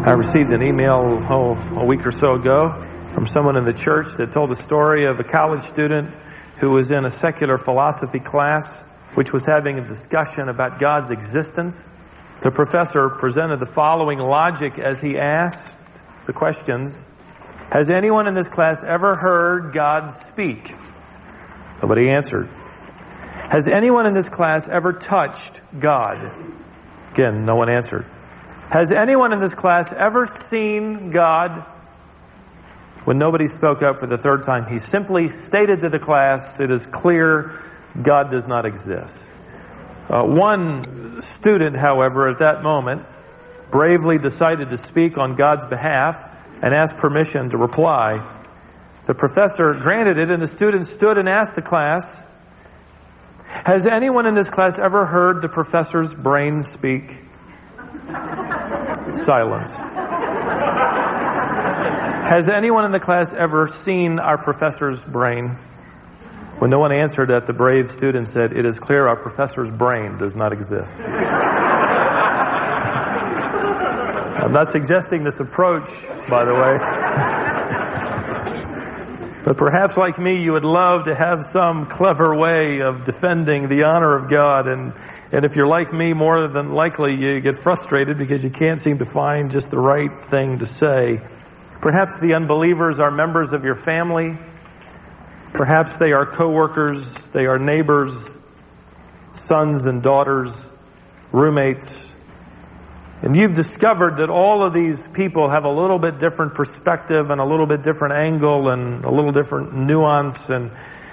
I received an email a week or so ago from someone in the church that told a story of a college student who was in a secular philosophy class which was having a discussion about God's existence. The professor presented the following logic as he asked the questions. Has anyone in this class ever heard God speak? Nobody answered. Has anyone in this class ever touched God? Again, no one answered. Has anyone in this class ever seen God? When nobody spoke up for the third time, he simply stated to the class, it is clear God does not exist. One student, however, at that moment, bravely decided to speak on God's behalf and asked permission to reply. The professor granted it, and the student stood and asked the class, has anyone in this class ever heard the professor's brain speak? Silence. Has anyone in the class ever seen our professor's brain? When no one answered that, the brave student said, it is clear our professor's brain does not exist. I'm not suggesting this approach, by the way. But perhaps like me, you would love to have some clever way of defending the honor of God. And if you're like me, more than likely you get frustrated because you can't seem to find just the right thing to say. Perhaps the unbelievers are members of your family. Perhaps they are co-workers, they are neighbors, sons and daughters, roommates. And you've discovered that all of these people have a little bit different perspective and a little bit different angle and a little different nuance and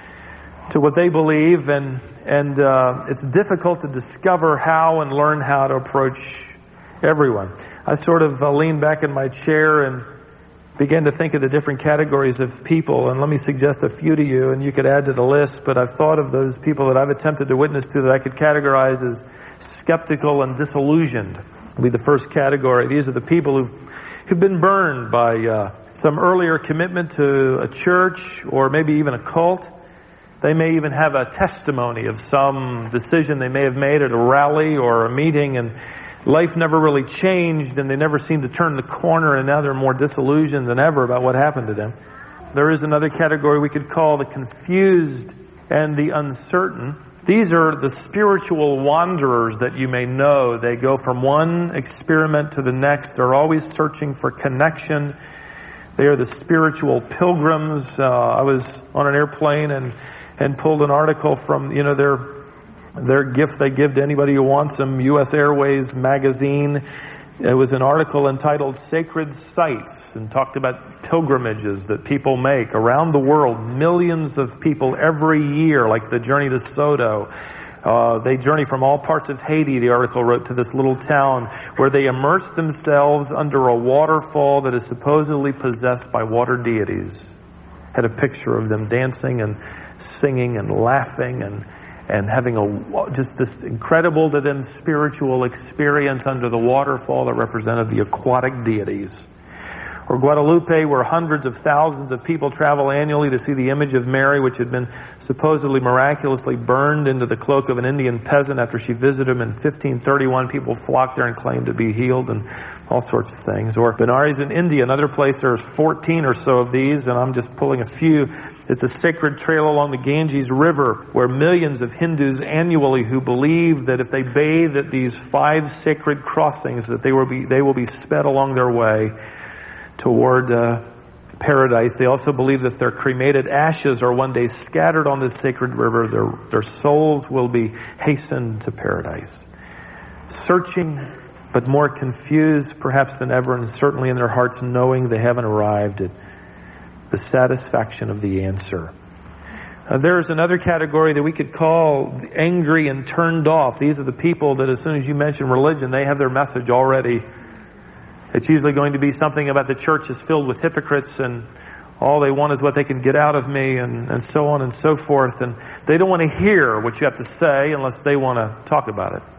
to what they believe. And it's difficult to discover how and learn how to approach everyone. I sort of leaned back in my chair and began to think of the different categories of people, and let me suggest a few to you, and you could add to the list, but I've thought of those people that I've attempted to witness to that I could categorize as skeptical and disillusioned. Will be the first category. These are the people who've been burned by some earlier commitment to a church or maybe even a cult. They may even have a testimony of some decision they may have made at a rally or a meeting, and life never really changed, and they never seemed to turn the corner, and now they're more disillusioned than ever about what happened to them. There is another category we could call the confused and the uncertain. These are the spiritual wanderers that you may know. They go from one experiment to the next. They're always searching for connection. They are the spiritual pilgrims. I was on an airplane and pulled an article from, their gift they give to anybody who wants them, U.S. Airways magazine. It was an article entitled Sacred Sites and talked about pilgrimages that people make around the world. Millions of people every year, like the journey to Soto. They journey from all parts of Haiti, the article wrote, to this little town where they immerse themselves under a waterfall that is supposedly possessed by water deities. Had a picture of them dancing and singing and laughing and having just this incredible to them spiritual experience under the waterfall that represented the aquatic deities. Or Guadalupe, where hundreds of thousands of people travel annually to see the image of Mary, which had been supposedly miraculously burned into the cloak of an Indian peasant after she visited him in 1531. People flocked there and claimed to be healed and all sorts of things. Or Benares in India, another place, there's 14 or so of these, and I'm just pulling a few. It's a sacred trail along the Ganges River where millions of Hindus annually who believe that if they bathe at these 5 sacred crossings that they will be sped along their way toward paradise. They also believe that their cremated ashes are one day scattered on this sacred river. Their souls will be hastened to paradise. Searching, but more confused perhaps than ever, and certainly in their hearts knowing they haven't arrived at the satisfaction of the answer. There's another category that we could call angry and turned off. These are the people that as soon as you mention religion, they have their message already. It's usually going to be something about the church is filled with hypocrites and all they want is what they can get out of me and so on and so forth. And they don't want to hear what you have to say unless they want to talk about it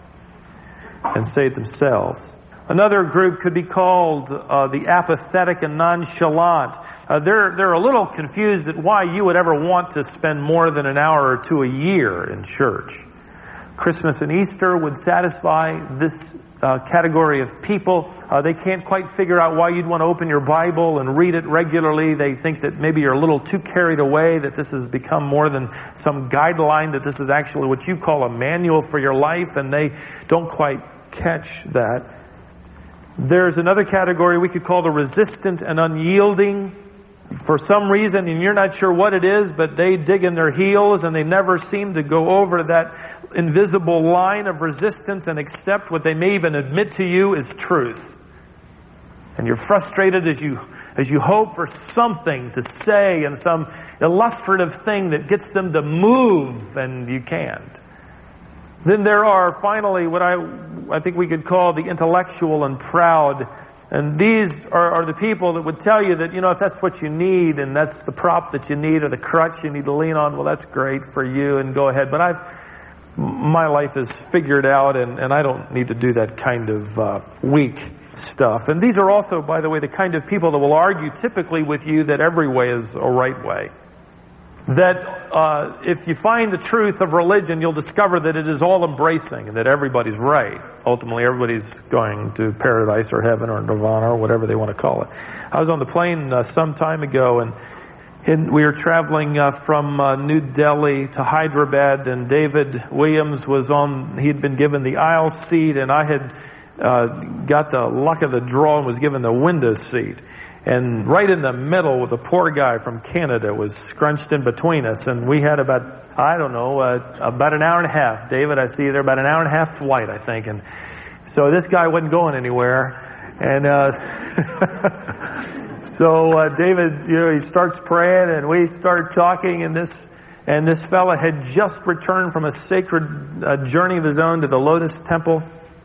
and say it themselves. Another group could be called the apathetic and nonchalant. They're a little confused at why you would ever want to spend more than an hour or two a year in church. Christmas and Easter would satisfy this category of people. They can't quite figure out why you'd want to open your Bible and read it regularly. They think that maybe you're a little too carried away, that this has become more than some guideline, that this is actually what you call a manual for your life, and they don't quite catch that. There's another category we could call the resistant and unyielding. For some reason, and you're not sure what it is, but they dig in their heels and they never seem to go over that invisible line of resistance and accept what they may even admit to you is truth. And you're frustrated as you hope for something to say and some illustrative thing that gets them to move, and you can't. Then there are finally what I think we could call the intellectual and proud. And these are the people that would tell you that, if that's what you need and that's the prop that you need or the crutch you need to lean on, well, that's great for you and go ahead. But my life is figured out and I don't need to do that kind of weak stuff. And these are also, by the way, the kind of people that will argue typically with you that every way is a right way. That if you find the truth of religion, you'll discover that it is all embracing and that everybody's right. Ultimately, everybody's going to paradise or heaven or nirvana or whatever they want to call it. I was on the plane some time ago, and we were traveling from New Delhi to Hyderabad, and David Williams he'd been given the aisle seat, and I had got the luck of the draw and was given the window seat. And right in the middle with a poor guy from Canada was scrunched in between us. And we had about an hour and a half. David, I see you there, about an hour and a half flight, I think. And so this guy wasn't going anywhere. And so David, he starts praying and we start talking, and this fella had just returned from a sacred journey of his own to the Lotus Temple.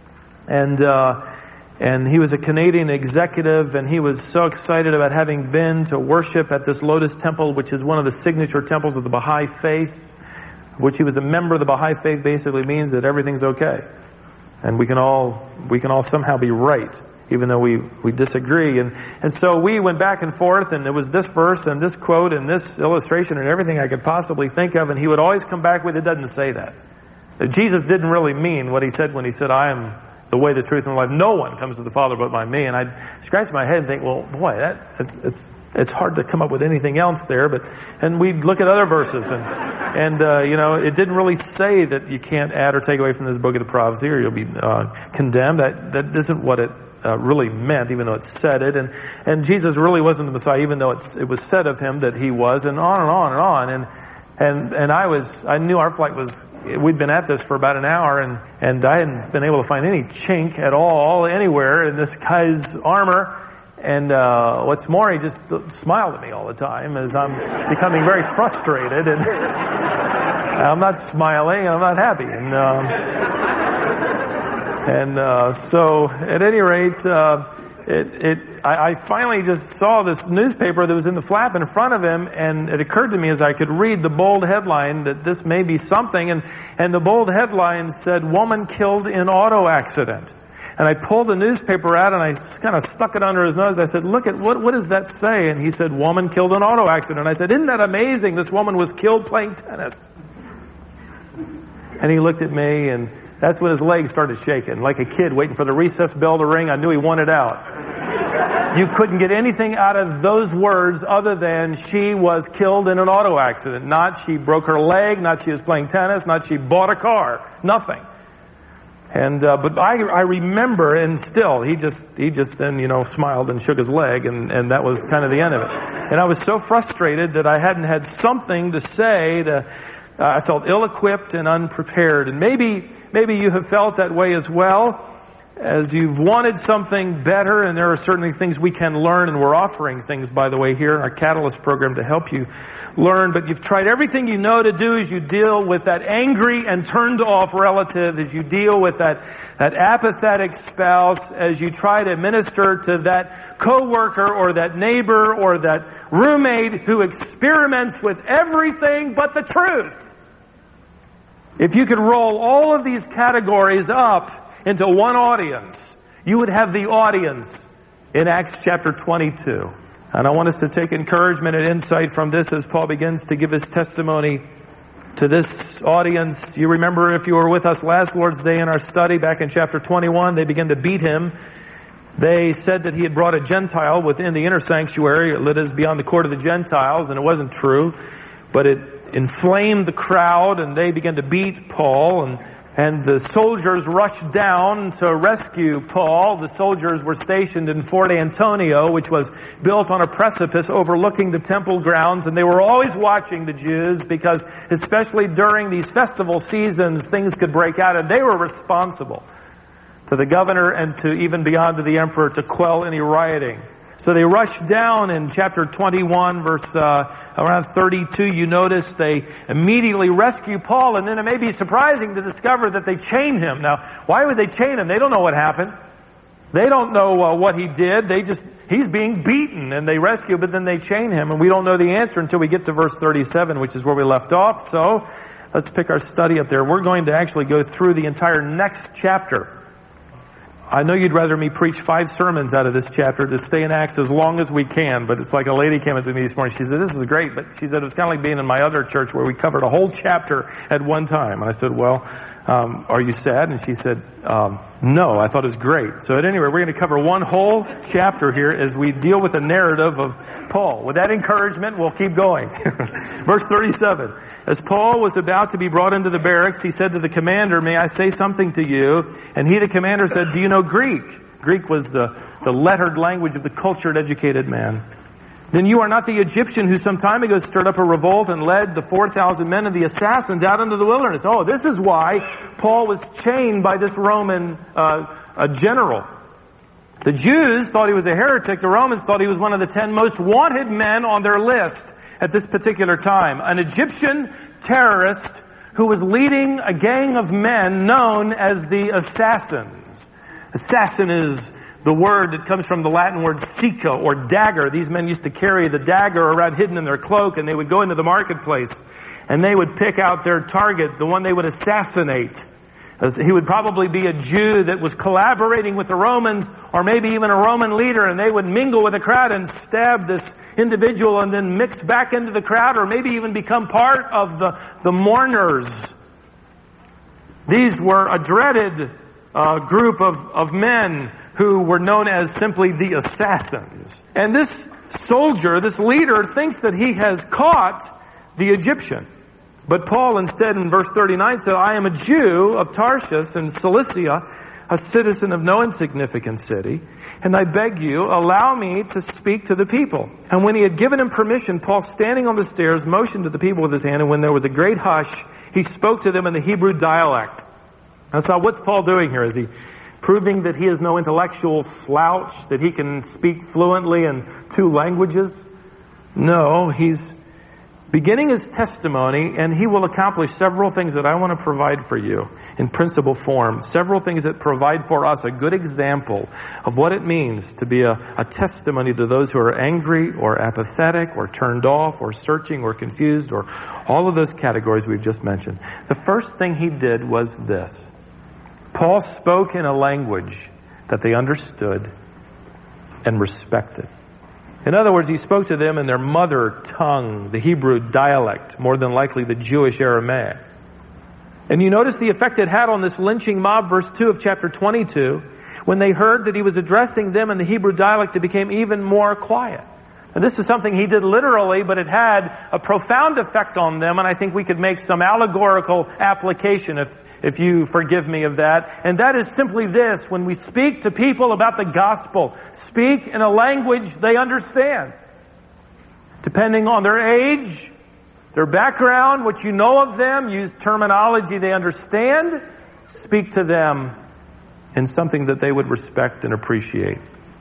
And he was a Canadian executive, and he was so excited about having been to worship at this Lotus Temple, which is one of the signature temples of the Baha'i faith, which he was a member of the Baha'i faith. Basically means that everything's okay. And we can all somehow be right, even though we disagree. And so we went back and forth, and it was this verse and this quote and this illustration and everything I could possibly think of, and he would always come back with, it doesn't say that. Jesus didn't really mean what he said when he said, I am the way, the truth, and the life. No one comes to the Father but by me. And I'd scratch my head and think, well, boy, it's hard to come up with anything else there. And we'd look at other verses, and it didn't really say that you can't add or take away from this book of the prophecy or you'll be condemned. That isn't what it really meant, even though it said it. And Jesus really wasn't the Messiah, even though it was said of him that he was, and on and on and on. And I knew our flight we'd been at this for about an hour, and I hadn't been able to find any chink at all anywhere in this guy's armor. And what's more, he just smiled at me all the time as I'm becoming very frustrated, and I'm not smiling, I'm not happy. So at any rate, I finally just saw this newspaper that was in the flap in front of him, and it occurred to me as I could read the bold headline that this may be something, and the bold headline said, "Woman killed in auto accident." And I pulled the newspaper out and I kind of stuck it under his nose. I said, look at, what does that say? And he said, "Woman killed in auto accident." I said, "Isn't that amazing? This woman was killed playing tennis." And he looked at me, and that's when his legs started shaking, like a kid waiting for the recess bell to ring. I knew he wanted out. You couldn't get anything out of those words other than she was killed in an auto accident. Not she broke her leg, not she was playing tennis, not she bought a car. Nothing. And but I remember, and still he just then smiled and shook his leg, and that was kind of the end of it. And I was so frustrated that I hadn't had something to say I felt ill-equipped and unprepared. And maybe you have felt that way as well, as you've wanted something better, and there are certainly things we can learn, and we're offering things, by the way, here in our Catalyst program to help you learn. But you've tried everything you know to do as you deal with that angry and turned-off relative, as you deal with that apathetic spouse, as you try to minister to that coworker or that neighbor or that roommate who experiments with everything but the truth. If you could roll all of these categories up into one audience, you would have the audience in Acts chapter 22. And I want us to take encouragement and insight from this as Paul begins to give his testimony to this audience. You remember, if you were with us last Lord's Day in our study back in chapter 21, they began to beat him. They said that he had brought a Gentile within the inner sanctuary, that is beyond the court of the Gentiles, and it wasn't true. But it inflamed the crowd, and they began to beat Paul, and the soldiers rushed down to rescue Paul. The soldiers were stationed in Fort Antonio, which was built on a precipice overlooking the temple grounds, and they were always watching the Jews because, especially during these festival seasons, things could break out, and they were responsible to the governor and to even beyond to the emperor to quell any rioting. So they rushed down in chapter 21, verse around 32. You notice they immediately rescue Paul, and then it may be surprising to discover that they chain him. Now, why would they chain him? They don't know what happened. They don't know what he did. He's being beaten, and they rescue, but then they chain him, and we don't know the answer until we get to verse 37, which is where we left off. So let's pick our study up there. We're going to actually go through the entire next chapter. I know you'd rather me preach 5 sermons out of this chapter to stay in Acts as long as we can, but it's like a lady came up to me this morning. She said, this is great, but she said, it was kind of like being in my other church where we covered a whole chapter at one time. And I said, well, are you sad? And she said, no, I thought it was great. So at any rate, we're going to cover one whole chapter here as we deal with the narrative of Paul. With that encouragement, we'll keep going. Verse 37. As Paul was about to be brought into the barracks, he said to the commander, may I say something to you? And he, the commander, said, do you know Greek? Greek was the lettered language of the cultured, educated man. Then you are not the Egyptian who some time ago stirred up a revolt and led the 4,000 men of the assassins out into the wilderness. Oh, this is why Paul was chained by this Roman general. The Jews thought he was a heretic. The Romans thought he was one of the 10 most wanted men on their list at this particular time. An Egyptian terrorist who was leading a gang of men known as the assassins. Assassin is the word that comes from the Latin word sica, or dagger. These men used to carry the dagger around hidden in their cloak, and they would go into the marketplace, and they would pick out their target, the one they would assassinate. He would probably be a Jew that was collaborating with the Romans, or maybe even a Roman leader, and they would mingle with the crowd and stab this individual and then mix back into the crowd, or maybe even become part of the mourners. These were a dreaded group of men who were known as simply the assassins. And this soldier, this leader, thinks that he has caught the Egyptian. But Paul instead in verse 39 said, I am a Jew of Tarshish in Cilicia, a citizen of no insignificant city, and I beg you, allow me to speak to the people. And when he had given him permission, Paul, standing on the stairs, motioned to the people with his hand, and when there was a great hush, he spoke to them in the Hebrew dialect. And so what's Paul doing here? Is he proving that he is no intellectual slouch, that he can speak fluently in 2 languages? No, he's beginning his testimony, and he will accomplish several things that I want to provide for you in principle form. Several things that provide for us a good example of what it means to be a testimony to those who are angry or apathetic or turned off or searching or confused or all of those categories we've just mentioned. The first thing he did was this. Paul spoke in a language that they understood and respected. In other words, he spoke to them in their mother tongue, the Hebrew dialect, more than likely the Jewish Aramaic. And you notice the effect it had on this lynching mob, verse 2 of chapter 22. When they heard that he was addressing them in the Hebrew dialect, they became even more quiet. And this is something he did literally, but it had a profound effect on them, and I think we could make some allegorical application if you forgive me of that. And that is simply this: when we speak to people about the gospel, speak in a language they understand. Depending on their age, their background, what you know of them, use terminology they understand, speak to them in something that they would respect and appreciate.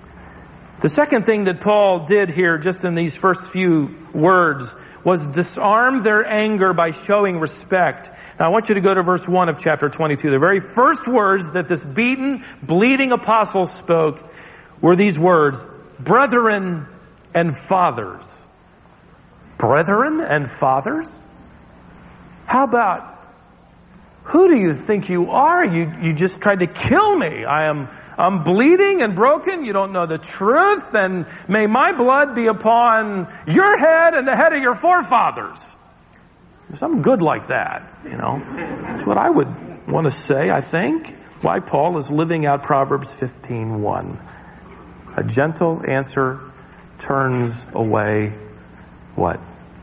The second thing that Paul did here, just in these first few words, was disarm their anger by showing respect. Now I want you to go to verse 1 of chapter 22. The very first words that this beaten, bleeding apostle spoke were these words, brethren and fathers. Brethren and fathers? How about, who do you think you are? You just tried to kill me. I'm bleeding and broken. You don't know the truth. And may my blood be upon your head and the head of your forefathers. Something good like that, you know. That's what I would want to say, I think. Why Paul is living out Proverbs 15:1. A gentle answer turns away what?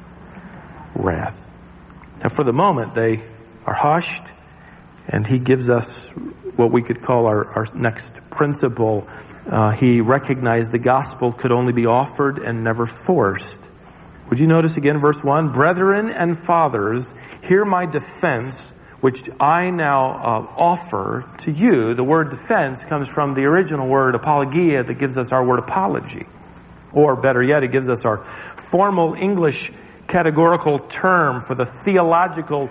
Wrath. Now for the moment they are hushed, and he gives us what we could call our next principle. He recognized the gospel could only be offered and never forced. Would you notice again verse 1? Brethren and fathers, hear my defense, which I now offer to you. The word defense comes from the original word apologia that gives us our word apology. Or better yet, it gives us our formal English categorical term for the theological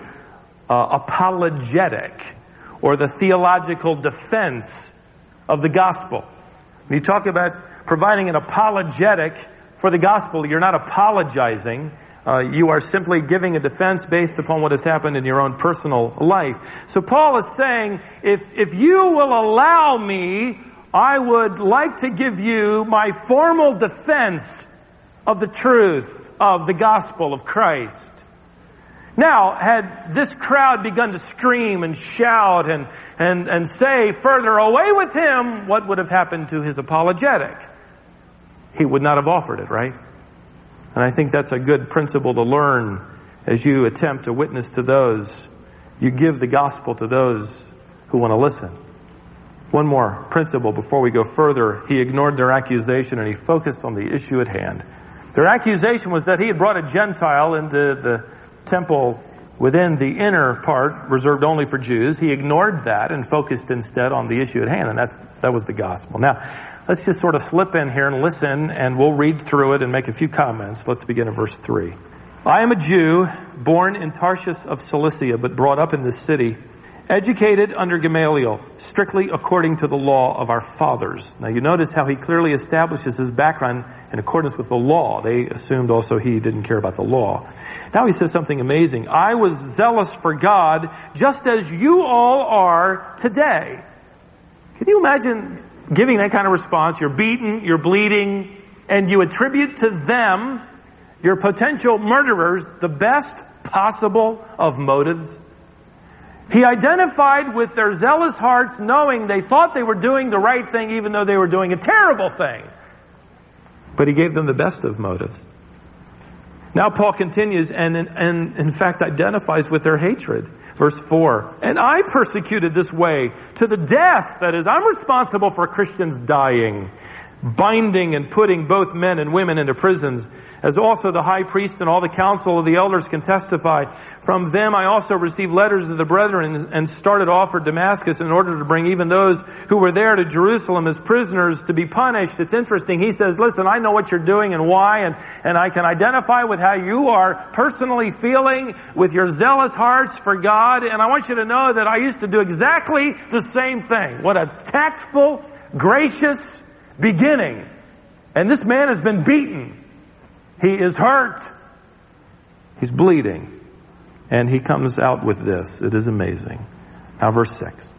apologetic, or the theological defense of the gospel. When you talk about providing an apologetic for the gospel, you're not apologizing. You are simply giving a defense based upon what has happened in your own personal life. So Paul is saying, if you will allow me, I would like to give you my formal defense of the truth of the gospel of Christ. Now, had this crowd begun to scream and shout and say, further away with him, what would have happened to his apologetic? He would not have offered it, right? And I think that's a good principle to learn as you attempt to witness to those. You give the gospel to those who want to listen. One more principle before we go further. He ignored their accusation and he focused on the issue at hand. Their accusation was that he had brought a Gentile into the temple within the inner part reserved only for Jews. He ignored that and focused instead on the issue at hand, and that was the gospel. Now, let's just sort of slip in here and listen, and we'll read through it and make a few comments. Let's begin at verse 3. I am a Jew, born in Tarshish of Cilicia, but brought up in this city, educated under Gamaliel, strictly according to the law of our fathers. Now you notice how he clearly establishes his background in accordance with the law. They assumed also he didn't care about the law. Now he says something amazing. I was zealous for God, just as you all are today. Can you imagine giving that kind of response? You're beaten, you're bleeding, and you attribute to them, your potential murderers, the best possible of motives. He identified with their zealous hearts, knowing they thought they were doing the right thing even though they were doing a terrible thing. But he gave them the best of motives. Now Paul continues and in fact identifies with their hatred. Verse 4, and I persecuted this way to the death. That is, I'm responsible for Christians dying, binding and putting both men and women into prisons, as also the high priest and all the council of the elders can testify. From them I also received letters of the brethren and started off for Damascus in order to bring even those who were there to Jerusalem as prisoners to be punished. It's interesting. He says, listen, I know what you're doing and why, and I can identify with how you are personally feeling with your zealous hearts for God, and I want you to know that I used to do exactly the same thing. What a tactful, gracious beginning. And this man has been beaten. He is hurt. He's bleeding. And he comes out with this. It is amazing. Now verse 6.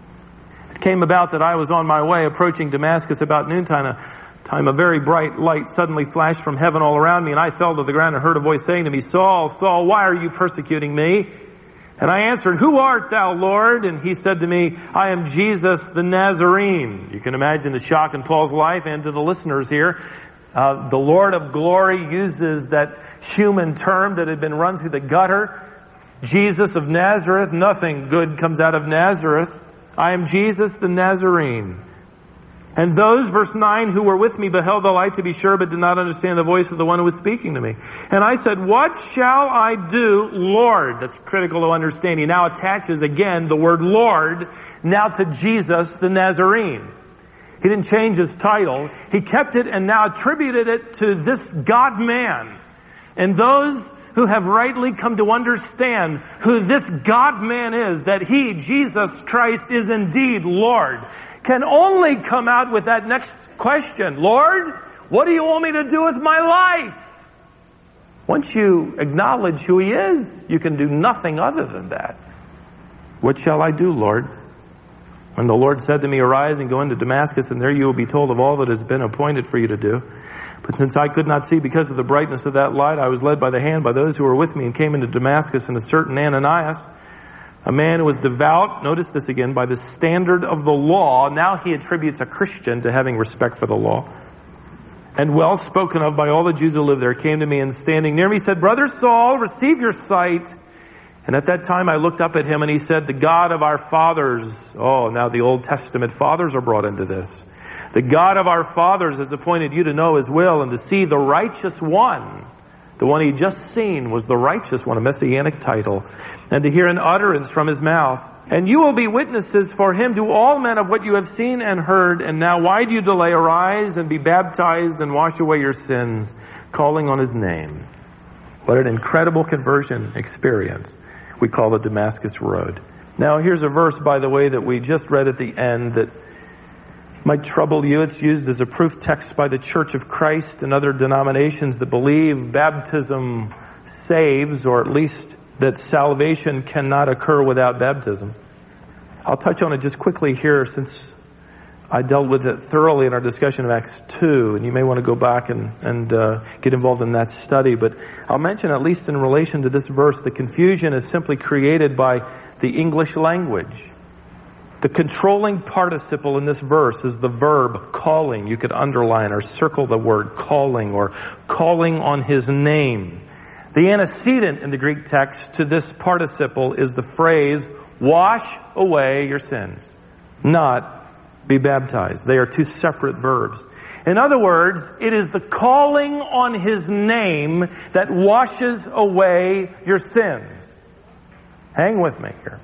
It came about that I was on my way approaching Damascus about noontime. A very bright light suddenly flashed from heaven all around me, and I fell to the ground and heard a voice saying to me, Saul, Saul, why are you persecuting me? And I answered, who art thou, Lord? And he said to me, I am Jesus the Nazarene. You can imagine the shock in Paul's life and to the listeners here. The Lord of glory uses that human term that had been run through the gutter. Jesus of Nazareth. Nothing good comes out of Nazareth. I am Jesus the Nazarene. And those, verse 9, who were with me beheld the light to be sure, but did not understand the voice of the one who was speaking to me. And I said, what shall I do, Lord? That's critical to understand. He now attaches again the word Lord now to Jesus the Nazarene. He didn't change his title. He kept it and now attributed it to this God-man. And those who have rightly come to understand who this God-man is, that he, Jesus Christ, is indeed Lord, can only come out with that next question. Lord, what do you want me to do with my life? Once you acknowledge who he is, you can do nothing other than that. What shall I do, Lord? When the Lord said to me, arise and go into Damascus, and there you will be told of all that has been appointed for you to do. But since I could not see because of the brightness of that light, I was led by the hand by those who were with me and came into Damascus, and a certain Ananias, a man who was devout, notice this again, by the standard of the law. Now he attributes a Christian to having respect for the law. And well spoken of by all the Jews who live there, came to me and standing near me said, Brother Saul, receive your sight. And at that time I looked up at him and he said, the God of our fathers. Oh, now the Old Testament fathers are brought into this. The God of our fathers has appointed you to know his will and to see the righteous one. The one he just seen was the righteous one, a messianic title. And to hear an utterance from his mouth. And you will be witnesses for him to all men of what you have seen and heard. And now why do you delay? Arise and be baptized and wash away your sins, calling on his name. What an incredible conversion experience we call the Damascus Road. Now here's a verse, by the way, that we just read at the end that might trouble you. It's used as a proof text by the Church of Christ and other denominations that believe baptism saves, or at least that salvation cannot occur without baptism. I'll touch on it just quickly here since I dealt with it thoroughly in our discussion of Acts 2, and you may want to go back and get involved in that study. But I'll mention, at least in relation to this verse, the confusion is simply created by the English language. The controlling participle in this verse is the verb calling. You could underline or circle the word calling, or calling on his name. The antecedent in the Greek text to this participle is the phrase, wash away your sins, not be baptized. They are two separate verbs. In other words, it is the calling on his name that washes away your sins. Hang with me here.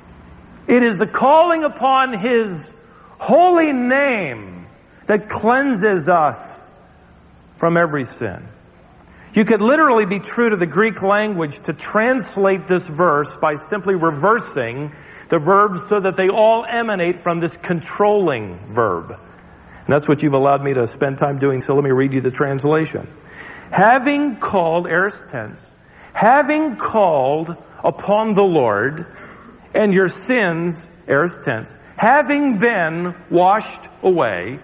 It is the calling upon his holy name that cleanses us from every sin. You could literally be true to the Greek language to translate this verse by simply reversing the verbs so that they all emanate from this controlling verb. And that's what you've allowed me to spend time doing, so let me read you the translation. Having called, aorist tense, having called upon the Lord, and your sins, aorist tense, having been washed away,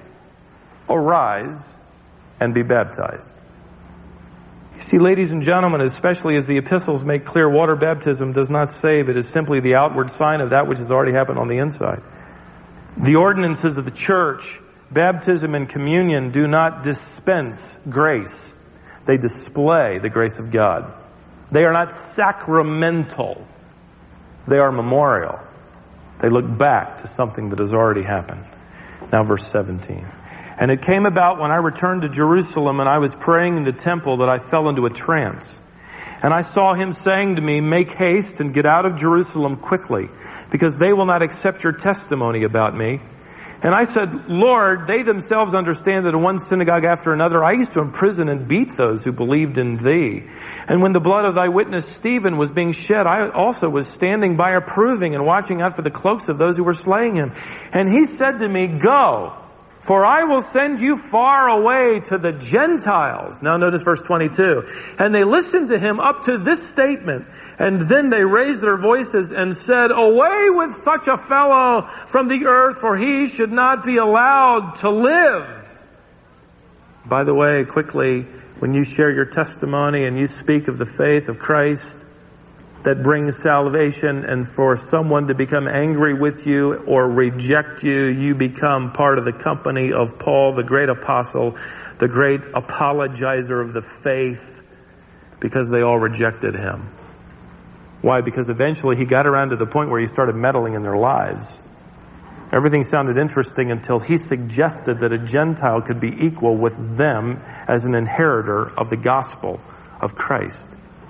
arise and be baptized. See, ladies and gentlemen, especially as the epistles make clear, water baptism does not save. It is simply the outward sign of that which has already happened on the inside. The ordinances of the church, baptism and communion, do not dispense grace. They display the grace of God. They are not sacramental. They are memorial. They look back to something that has already happened. Now verse 17. And it came about when I returned to Jerusalem and I was praying in the temple that I fell into a trance. And I saw him saying to me, make haste and get out of Jerusalem quickly, because they will not accept your testimony about me. And I said, Lord, they themselves understand that in one synagogue after another I used to imprison and beat those who believed in thee. And when the blood of thy witness Stephen was being shed, I also was standing by approving and watching out for the cloaks of those who were slaying him. And he said to me, go, for I will send you far away to the Gentiles. Now notice verse 22. And they listened to him up to this statement. And then they raised their voices and said, away with such a fellow from the earth, for he should not be allowed to live. By the way, quickly, when you share your testimony and you speak of the faith of Christ that brings salvation, and for someone to become angry with you or reject you, you become part of the company of Paul, the great apostle, the great apologizer of the faith, because they all rejected him. Why? Because eventually he got around to the point where he started meddling in their lives. Everything sounded interesting until he suggested that a Gentile could be equal with them as an inheritor of the gospel of Christ.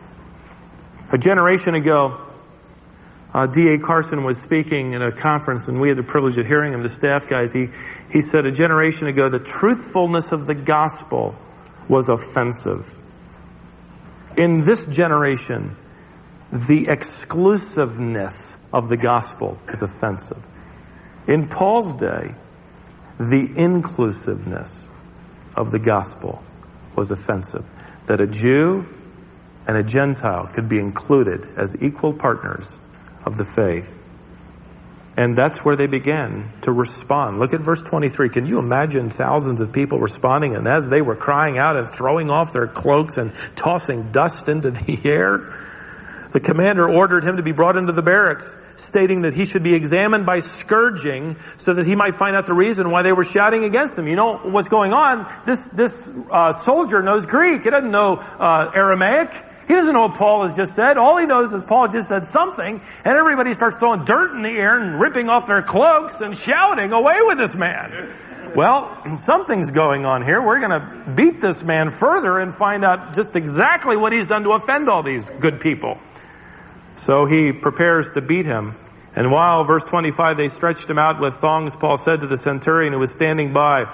A generation ago, D.A. Carson was speaking in a conference, and we had the privilege of hearing him, the staff guys. He said a generation ago, the truthfulness of the gospel was offensive. In this generation, the exclusiveness of the gospel is offensive. In Paul's day, the inclusiveness of the gospel was offensive. That a Jew and a Gentile could be included as equal partners of the faith. And that's where they began to respond. Look at verse 23. Can you imagine thousands of people responding? And as they were crying out and throwing off their cloaks and tossing dust into the air, the commander ordered him to be brought into the barracks, stating that he should be examined by scourging so that he might find out the reason why they were shouting against him. You know what's going on? This soldier knows Greek. He doesn't know Aramaic. He doesn't know what Paul has just said. All he knows is Paul just said something, and everybody starts throwing dirt in the air and ripping off their cloaks and shouting, "Away with this man!" Well, something's going on here. We're going to beat this man further and find out just exactly what he's done to offend all these good people. So he prepares to beat him. And while, verse 25, they stretched him out with thongs, Paul said to the centurion who was standing by,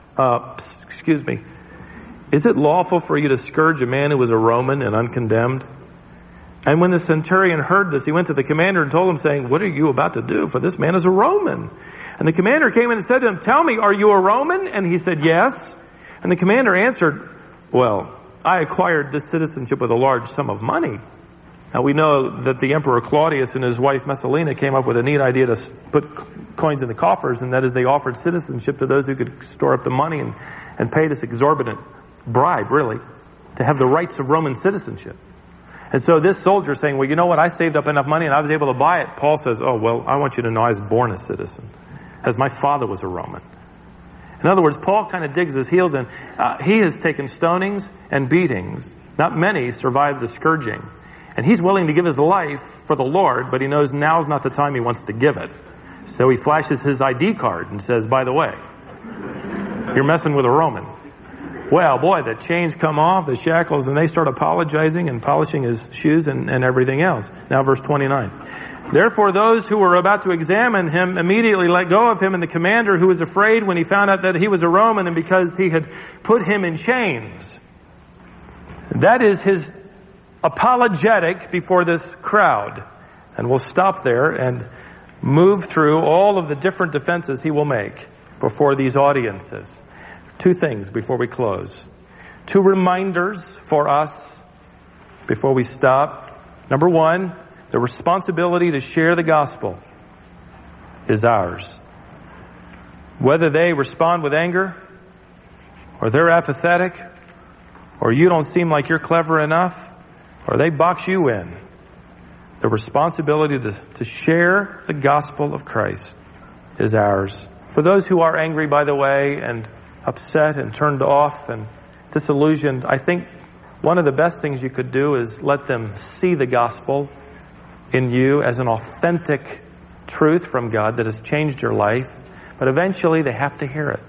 "Is it lawful for you to scourge a man who was a Roman and uncondemned?" And when the centurion heard this, he went to the commander and told him, saying, "What are you about to do? For this man is a Roman." And the commander came in and said to him, "Tell me, are you a Roman?" And he said, "Yes." And the commander answered, "Well, I acquired this citizenship with a large sum of money." Now we know that the Emperor Claudius and his wife Messalina came up with a neat idea to put coins in the coffers, and that is they offered citizenship to those who could store up the money and pay this exorbitant bribe, really, to have the rights of Roman citizenship. And so this soldier saying, "Well, you know what, I saved up enough money and I was able to buy it." Paul says, "Oh, well, I want you to know I was born a citizen, as my father was a Roman." In other words, Paul kind of digs his heels in. He has taken stonings and beatings. Not many survived the scourging. And he's willing to give his life for the Lord, but he knows now's not the time he wants to give it. So he flashes his ID card and says, "By the way, you're messing with a Roman." Well, boy, the chains come off, the shackles, and they start apologizing and polishing his shoes and everything else. Now verse 29. Therefore those who were about to examine him immediately let go of him, and the commander, who was afraid when he found out that he was a Roman and because he had put him in chains. That is his apologetic before this crowd. And we'll stop there and move through all of the different defenses he will make before these audiences. Two things before we close. Two reminders for us before we stop. Number one, the responsibility to share the gospel is ours. Whether they respond with anger, or they're apathetic, or you don't seem like you're clever enough, or they box you in, the responsibility to share the gospel of Christ is ours. For those who are angry, by the way, and upset and turned off and disillusioned, I think one of the best things you could do is let them see the gospel in you as an authentic truth from God that has changed your life. But eventually they have to hear it.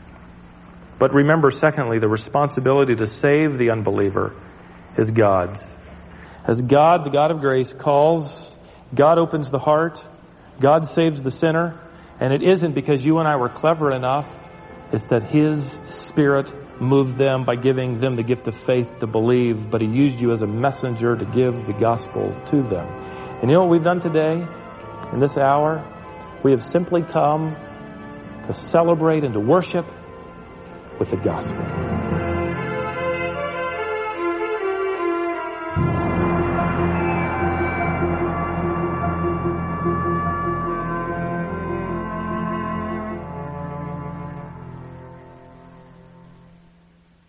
But remember, secondly, the responsibility to save the unbeliever is God's. As God, the God of grace, calls, God opens the heart, God saves the sinner, and it isn't because you and I were clever enough. It's that His Spirit moved them by giving them the gift of faith to believe, but He used you as a messenger to give the gospel to them. And you know what we've done today, in this hour? We have simply come to celebrate and to worship with the gospel.